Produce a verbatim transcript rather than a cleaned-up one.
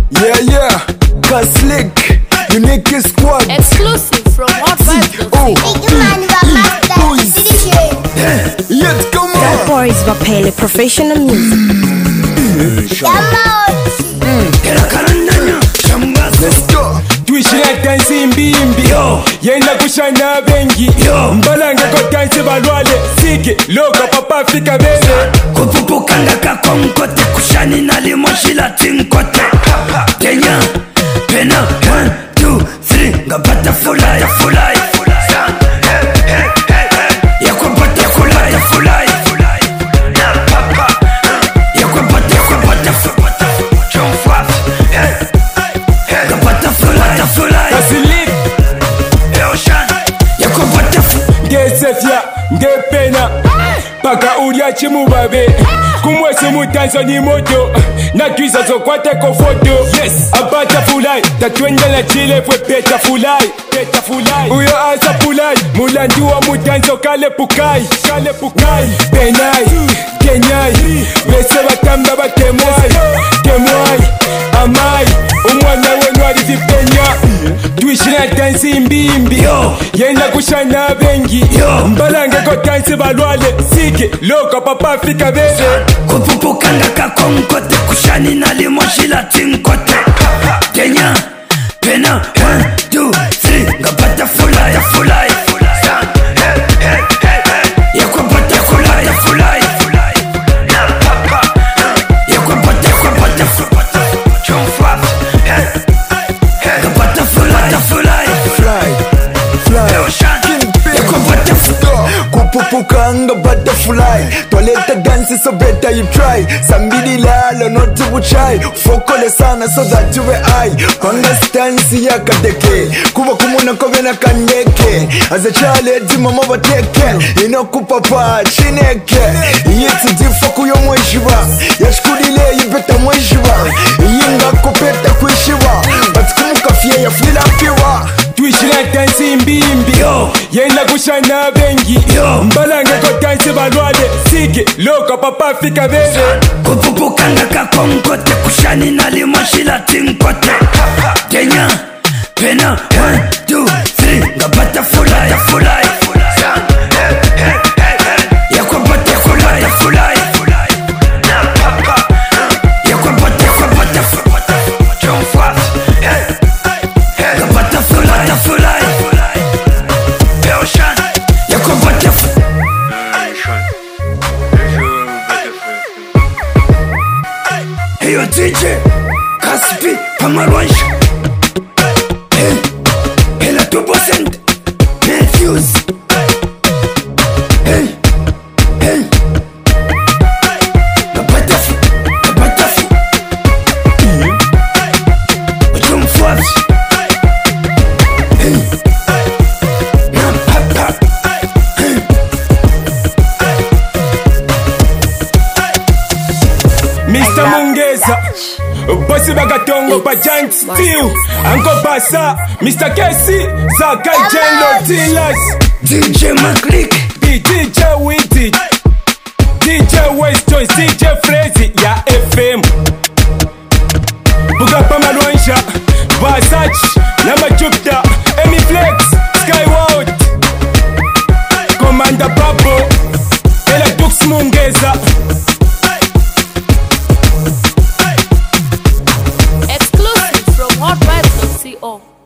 Yeah, yeah, Kaslik, Unique Squad. Exclusive from Hot Vibes. Oh, Boys. Yes, come on. That boy is Vapele, professional music. Let's go. Twishira dansi mbimbi yenda kushana bengi mbalange ko dansi balwale sike loka papa fika bebe kupupukanga kakonkote kushani nalimoshila tinkote Kenya pena one two three ngapata fulai fulai yakwapata fulai fulai yakwapata yakwapata chomfwa ngapata fulai fulai Kaslik yakwapata ngesefya ngepena paka ulya chimubabe kumwese mutanzo ni moto na twiza zokwate ko foto yes abata fulai tatwendela chile fwe peta fulai peta fulai uyo asa fulai mulandi wa mutanzo kale pukai kale pukai penai kenyai bese batamba batemwai temwai amai umwana wenu alizipenya twishira dansi mbimbi yenda kushana bengi mbalange ko dansi balwale sike loka papa fika bebe kupupukanga kakonkote kushani nalimoshila tinkote Kenya pena one two three ngapata fulai fulai yakwapata fulai fulai yakwapata yakwapata chomfwa ngapata fulai fulai Fly, fly. yakwapata Kupupukanga butterfly. Toileta dance so better you try. Sambidi lalo not to uchai. Fokole sana so that you were I. Panga stance ya kadeke. Kuba kumuna kovena kaneke. As a child di mama bateke. Ino kupapa chineke. Yeti di foku yo mwishiba. Yashkudile yibeta mwishiba. Yinga kupeta kuishiba. But kumuka fie ya flila piwa. twishira dansi mbimbi yenda kushana bengi mbalange ko dansi balwale sike loka papa fika bebe kupupukanga kakonkote kushani nalimoshila tinkote Kenya pena one two three ngapata fulai fulai yakwapata fulai fulai yakwapata yakwapata chomfwa ngapata fulai fulai yakwapata Heyo D J Kaspi Pamarwansha Hey Hela two percent Matthews Hey Hey Kapatafu Kapatafu Uchumfuafi Hey Na papa Hey Mister Mungeza Bosi bagatongo ba giant steel Anko Basa Mister Casey Zaka Jello Dealers D J Maclick D J Witty D J West Choice D J Frezy ya F M Bugapa Malwansha Versace Nama Jupiter Emi Flex Skyward Commander Babo Ela Dux Mungeza Exclusive from Hot Vibes dot co.